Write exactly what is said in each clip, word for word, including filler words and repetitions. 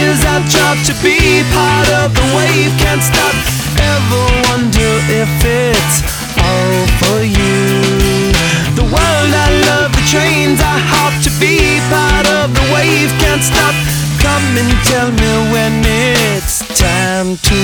tears I tried to be part of the wave. Can't stop, ever wonder if it's all for you. The world I love, the trains I hop to be part of the wave. Can't stop, come and tell me when it's time to.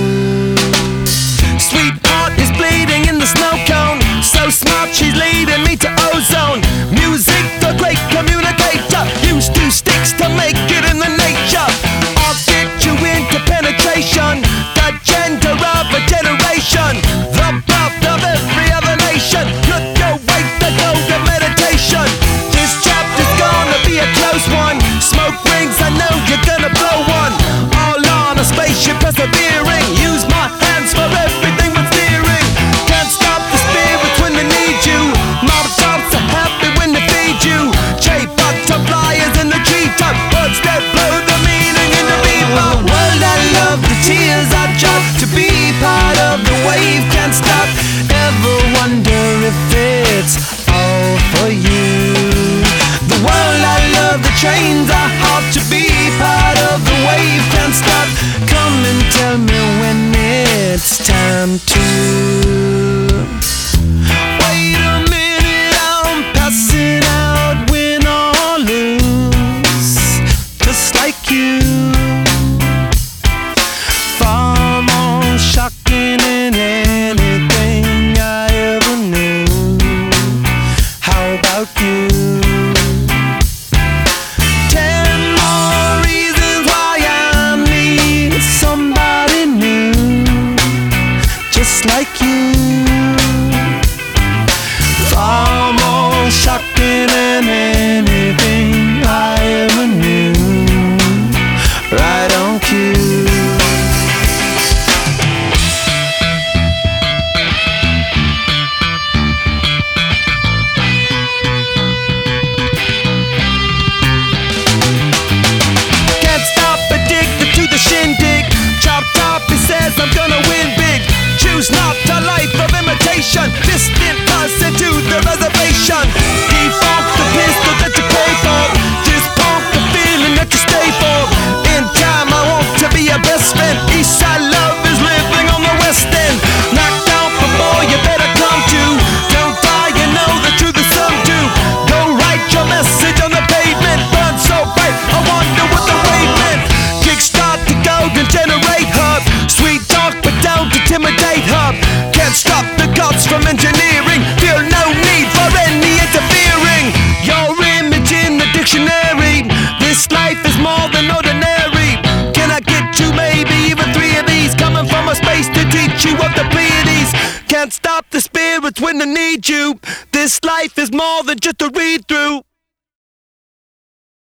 Sweetheart is bleeding in the snow cone, so smart she's leading me to ozone. Music, the great communicator, used two sticks to make it in the nature. I'll get you into penetration, the gender of a generation, the birth of every other nation. Look your way to go to meditation. This chapter's gonna be a close one. Smoke rings, I know you're gonna blow one. All on a spaceship persevering, use my hands for everything but steering. Can't stop the spirits when they need you. Mob tops are happy when they feed you. J butterflies in the treetop, birds that blow the meaning in the bebop. World I love, the tears I drop to be part of the wave. Can't stop, ever wonder if it's all for you. The world I love, the trains I hop to be part of the wave. Can't stop, come and tell me when it's time to. Wait a minute, I'm passing out, win or lose, just like you. Far more shocking than anything I ever knew. How about you? Ten more reasons why I need somebody new, just like you. Far more shocking than anything I ever knew. Right on cue. Can't stop, addicted to the shindig. Chop top, he says I'm gonna win big. Choose not a life of imitation. Distant cousin to the reservation. Default the pistol that you pay for. Just pump the feeling that you stay for. In time I want to be your best friend. Eastside love is living on the west end. Knocked out before you better come to. Don't die, you know the truth is some do. Go write your message on the pavement. Burn so bright, I wonder what the wave meant. Kickstart the golden generate hub. Sweet talk but don't intimidate hub. Can't stop the gods from engineering. Feel no need for any interfering. Your image in the dictionary. This life is more than ordinary. Can I get two, maybe even three of these? Coming from a space to teach you of the Pleiades. Can't stop the spirits when they need you. This life is more than just a read through.